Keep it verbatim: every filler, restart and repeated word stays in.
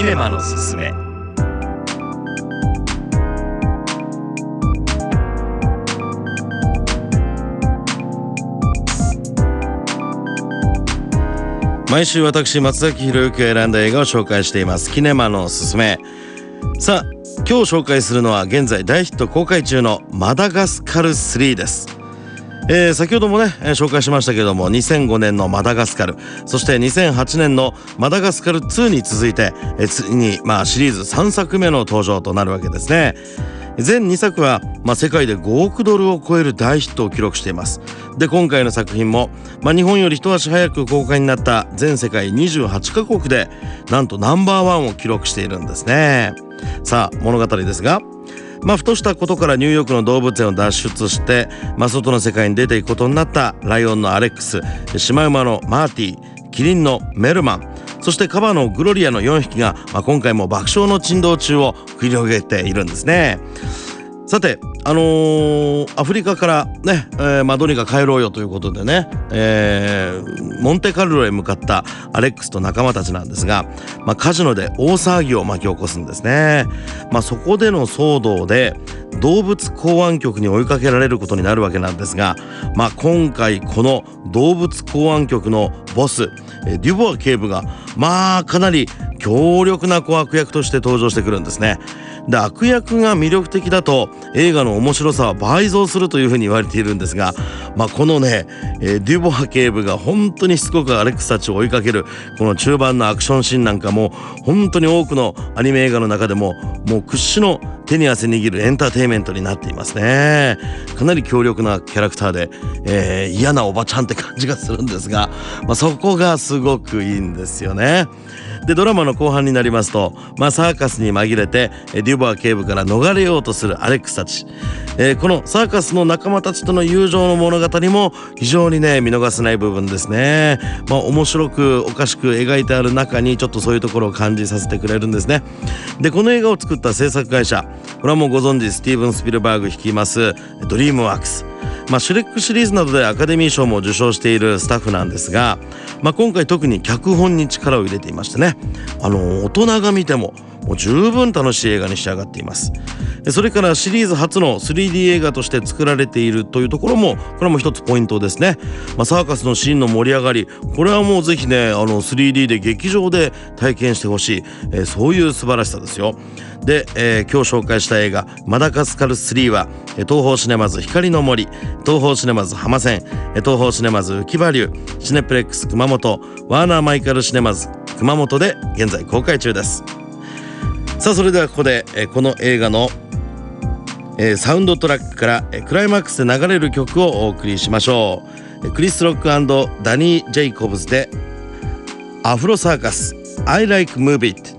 ネマのすすめ。毎週私松崎ひろゆきが選んだ映画を紹介していますキネマのすすめ。さあ今日紹介するのは現在大ヒット公開中のマダガスカルスリーです。えー、先ほどもね、えー、紹介しましたけどもにせんごねんのマダガスカル、そしてにせんはちねんのマダガスカルツーに続いて、えー、ついに、まあ、シリーズさんさくめの登場となるわけですね。全にさくは、まあ、世界でごおくドルを超える大ヒットを記録しています。で今回の作品も、まあ、日本より一足早く公開になった全世界にじゅうはちカ国でなんとナンバーワンを記録しているんですね。さあ物語ですが、まあ、ふとしたことからニューヨークの動物園を脱出して、まあ、外の世界に出ていくことになったライオンのアレックス、シマウマのマーティ、キリンのメルマン、そしてカバのグロリアのよんひきが、まあ、今回も爆笑の珍道中を繰り広げているんですね。さてあのー、アフリカからね、えーまあ、どうにか帰ろうよということでね、えー、モンテカルロへ向かったアレックスと仲間たちなんですが、まあ、カジノで大騒ぎを巻き起こすんですね。まあ、そこでの騒動で動物公安局に追いかけられることになるわけなんですが、まあ、今回この動物公安局のボスデュボア警部がまあかなり強力な悪役として登場してくるんですね。で悪役が魅力的だと映画の面白さは倍増するというふうに言われているんですが、まあ、このね、えー、デュボア警部が本当にしつこくアレックスたちを追いかけるこの中盤のアクションシーンなんかも本当に多くのアニメ映画の中でももう屈指の手に汗握るエンターテインメントになっていますね。かなり強力なキャラクターで、えー、嫌なおばちゃんって感じがするんですが、まあ、そこがすごくいいんですよね。でドラマの後半になりますと、まあ、サーカスに紛れてデュボア警部から逃れようとするアレックスたち、えー、このサーカスの仲間たちとの友情の物語も非常にね見逃せない部分ですね。まあ、面白くおかしく描いてある中にちょっとそういうところを感じさせてくれるんですね。でこの映画を作った制作会社、これはもうご存知スティーブン・スピルバーグ率いますドリームワークス、まあ、シュレックシリーズなどでアカデミー賞も受賞しているスタッフなんですが、まあ、今回特に脚本に力を入れていましてね、あの大人が見てももう十分楽しい映画に仕上がっています。それからシリーズ初の スリーディー 映画として作られているというところもこれも一つポイントですね。まあ、サーカスのシーンの盛り上がり、これはもうぜひねあの スリーディー で劇場で体験してほしい、えー、そういう素晴らしさですよ。で、えー、今日紹介した映画マダガスカルスリーは東宝シネマズ光の森、東宝シネマズ浜線、東宝シネマズ浮き葉流、シネプレックス熊本、ワーナーマイカルシネマズ熊本で現在公開中です。さあそれではここで、えー、この映画の、えー、サウンドトラックから、えー、クライマックスで流れる曲をお送りしましょう。えー、クリス・ロック&ダニー・ジェイコブズでアフロサーカス I like move it。